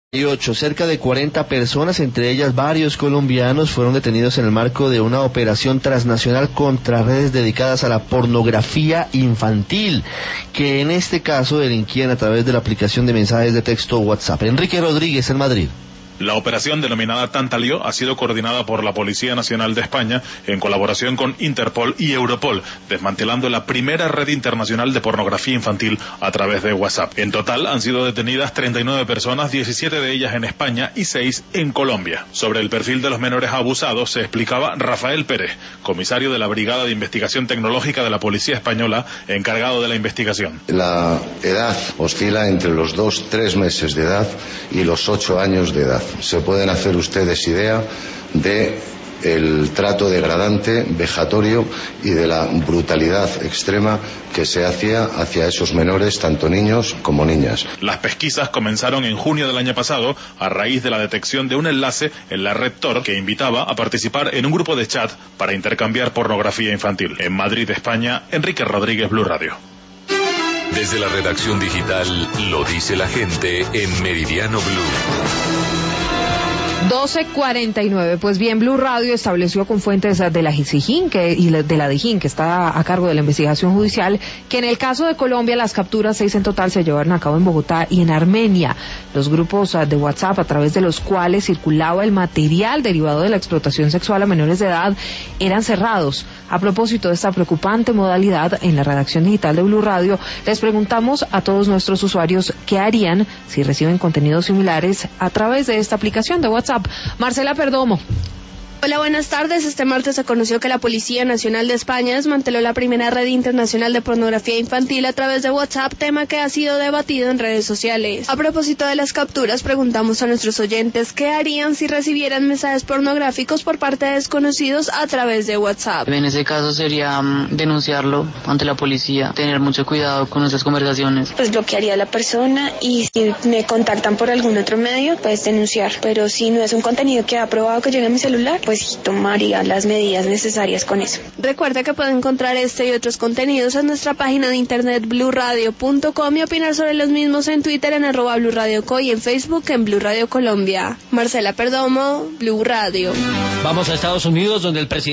Cerca de 40 personas, entre ellas varios colombianos, fueron detenidos en el marco de una operación transnacional contra redes dedicadas a la pornografía infantil, que en este caso delinquían a través de la aplicación de mensajes de texto WhatsApp. Enrique Rodríguez, en Madrid. La operación denominada Tantalío ha sido coordinada por la Policía Nacional de España en colaboración con Interpol y Europol, desmantelando la primera red internacional de pornografía infantil a través de WhatsApp. En total han sido detenidas 39 personas, 17 de ellas en España y 6 en Colombia. Sobre el perfil de los menores abusados se explicaba Rafael Pérez, comisario de la Brigada de Investigación Tecnológica de la Policía Española, encargado de la investigación. La edad oscila entre los 2-3 meses de edad y los 8 años de edad. Se pueden hacer ustedes idea de el trato degradante, vejatorio y de la brutalidad extrema que se hacía hacia esos menores, tanto niños como niñas. Las pesquisas comenzaron en junio del año pasado a raíz de la detección de un enlace en la red Tor que invitaba a participar en un grupo de chat para intercambiar pornografía infantil. En Madrid, España, Enrique Rodríguez, Blue Radio. Desde la redacción digital, lo dice la gente en Meridiano Blue. 12:49. Pues bien, Blue Radio estableció con fuentes de la SIJIN y de la DIJÍN, que está a cargo de la investigación judicial, que en el caso de Colombia las capturas, 6 en total, se llevaron a cabo en Bogotá y en Armenia. Los grupos de WhatsApp a través de los cuales circulaba el material derivado de la explotación sexual a menores de edad eran cerrados. A propósito de esta preocupante modalidad, en la redacción digital de Blue Radio les preguntamos a todos nuestros usuarios qué harían si reciben contenidos similares a través de esta aplicación de WhatsApp. Marcela Perdomo. Hola, buenas tardes. Este martes se conoció que la Policía Nacional de España desmanteló la primera red internacional de pornografía infantil a través de WhatsApp, tema que ha sido debatido en redes sociales. A propósito de las capturas, preguntamos a nuestros oyentes qué harían si recibieran mensajes pornográficos por parte de desconocidos a través de WhatsApp. En ese caso sería denunciarlo ante la policía, tener mucho cuidado con nuestras conversaciones. Pues bloquearía a la persona y si me contactan por algún otro medio, pues denunciar. Pero si no es un contenido que ha probado que llegue a mi celular, pues tomaría las medidas necesarias con eso. Recuerda que puede encontrar este y otros contenidos en nuestra página de internet bluradio.com y opinar sobre los mismos en Twitter en @BluRadioCo y en Facebook en Blue Radio Colombia. Marcela Perdomo, Blue Radio. Vamos a Estados Unidos, donde el presidente